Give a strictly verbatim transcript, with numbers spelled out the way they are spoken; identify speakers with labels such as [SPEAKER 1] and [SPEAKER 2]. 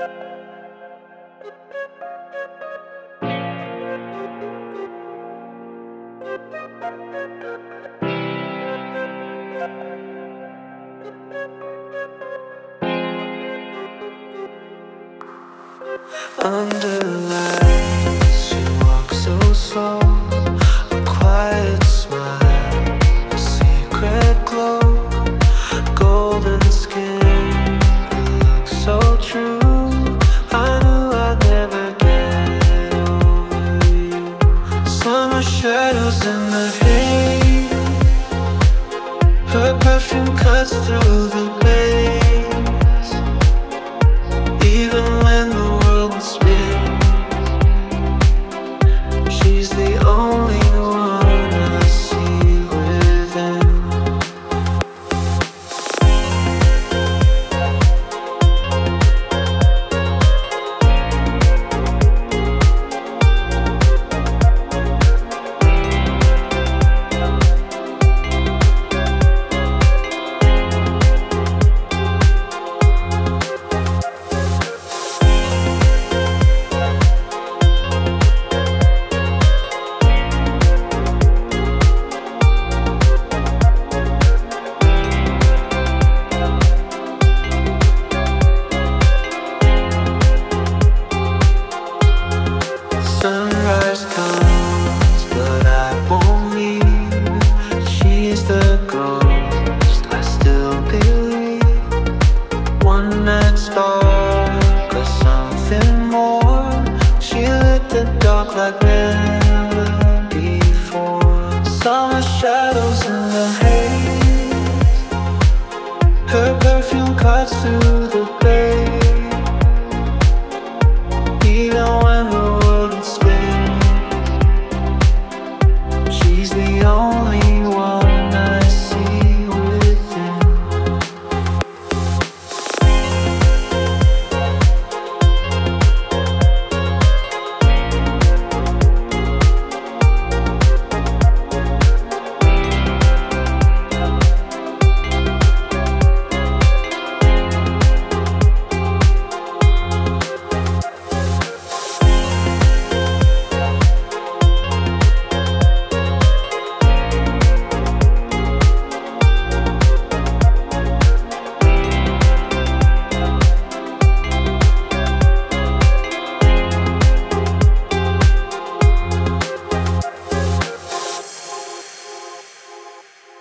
[SPEAKER 1] Under lights, she walks so slow, a quiet smile, a secret glow, golden skin, it looks so true. I knew I'd never get over you. Summer shadows in the haze, her perfume cuts through the maze. Even when the world spins, she's the only one I see within. Sunrise comes, but I won't leave. She's the ghost, I still believe. One night spark or something more. She lit the dark like never before. Summer shadows in the haze, her perfume cuts through the